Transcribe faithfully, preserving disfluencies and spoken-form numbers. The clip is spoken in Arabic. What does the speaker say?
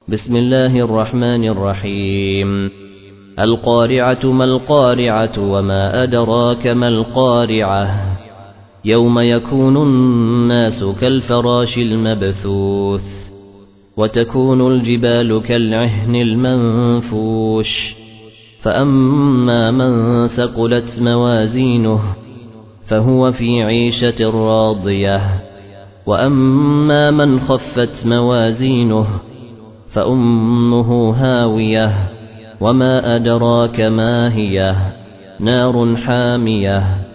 بسم الله الرحمن الرحيم القارعة ما القارعة وما أدراك ما القارعة يوم يكون الناس كالفراش المبثوث وتكون الجبال كالعهن المنفوش فأما من ثقلت موازينه فهو في عيشة راضية وأما من خفت موازينه فأمه هاوية وما أدراك ما هي نار حامية